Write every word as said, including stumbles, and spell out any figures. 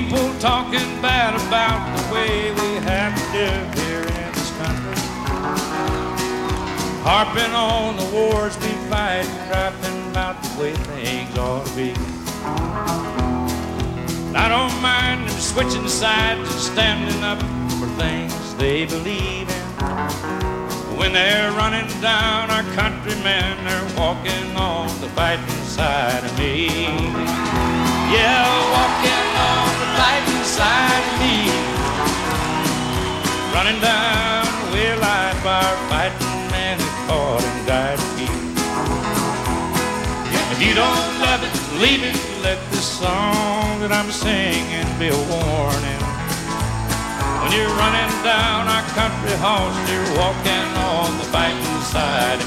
People talking bad about the way we have to live here in this country, harping on the wars we fight, rapping about the way things ought to be. I don't mind them switching sides and standing up for things they believe in. When they're running down our countrymen, they're walking on the fighting side of me. Yeah, walking on the fighting side of me. Running down the way of life, our fighting men who fought and died for you. If you don't love it, leave it. Let this song that I'm singing be a warning. When you're running down our country horse, you're walking on the fighting side of